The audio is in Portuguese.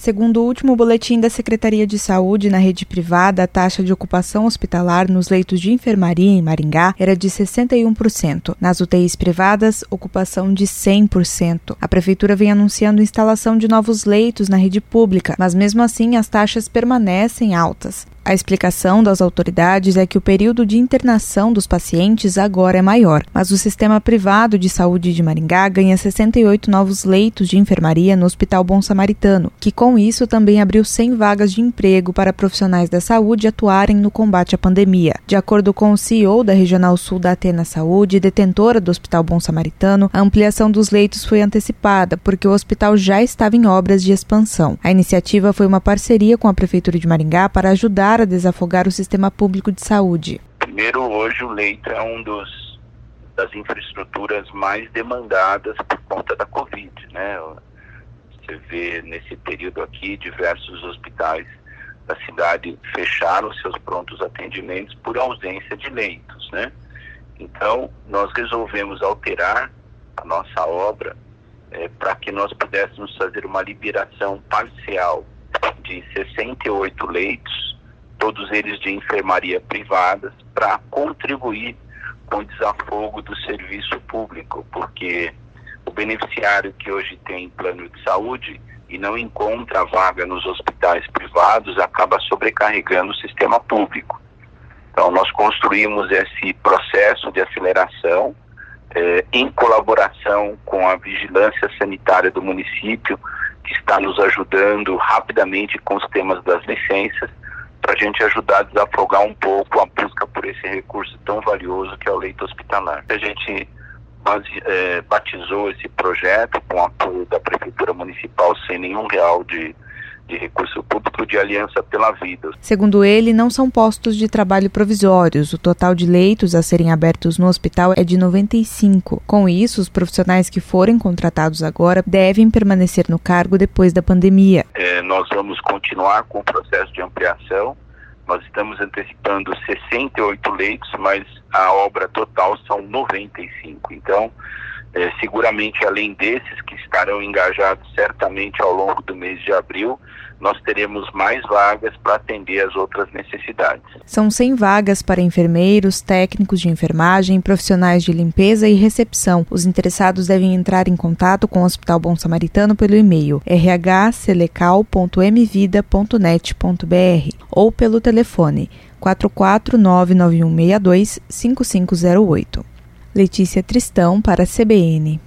Segundo o último boletim da Secretaria de Saúde, na rede privada, a taxa de ocupação hospitalar nos leitos de enfermaria em Maringá era de 61%. Nas UTIs privadas, ocupação de 100%. A Prefeitura vem anunciando instalação de novos leitos na rede pública, mas mesmo assim as taxas permanecem altas. A explicação das autoridades é que o período de internação dos pacientes agora é maior, mas o sistema privado de saúde de Maringá ganha 68 novos leitos de enfermaria no Hospital Bom Samaritano, que com isso também abriu 100 vagas de emprego para profissionais da saúde atuarem no combate à pandemia. De acordo com o CEO da Regional Sul da Athena Saúde, detentora do Hospital Bom Samaritano, a ampliação dos leitos foi antecipada, porque o hospital já estava em obras de expansão. A iniciativa foi uma parceria com a Prefeitura de Maringá para ajudar a desafogar o sistema público de saúde. Primeiro, hoje o leito é das infraestruturas mais demandadas por conta da Covid, né? Você vê nesse período aqui diversos hospitais da cidade fecharam seus prontos atendimentos por ausência de leitos, né? Então, nós resolvemos alterar a nossa obra para que nós pudéssemos fazer uma liberação parcial de 68 leitos, todos eles de enfermaria privadas, para contribuir com o desafogo do serviço público, porque o beneficiário que hoje tem plano de saúde e não encontra vaga nos hospitais privados acaba sobrecarregando o sistema público. Então, nós construímos esse processo de aceleração em colaboração com a vigilância sanitária do município, que está nos ajudando rapidamente com os temas das licenças, para a gente ajudar a desafogar um pouco a busca por esse recurso tão valioso que é o leito hospitalar. A gente batizou esse projeto com o apoio da Prefeitura Municipal sem nenhum real de recurso público, de Aliança pela Vida. Segundo ele, não são postos de trabalho provisórios. O total de leitos a serem abertos no hospital é de 95. Com isso, os profissionais que forem contratados agora devem permanecer no cargo depois da pandemia. Nós vamos continuar com o processo de ampliação. Nós estamos antecipando 68 leitos, mas a obra total são 95. Então, seguramente, além desses que estarão engajados certamente ao longo do mês de abril, nós teremos mais vagas para atender as outras necessidades. São 100 vagas para enfermeiros, técnicos de enfermagem, profissionais de limpeza e recepção. Os interessados devem entrar em contato com o Hospital Bom Samaritano pelo e-mail rhcelecal.mvida.net.br ou pelo telefone 44991625508. Letícia Tristão para a CBN.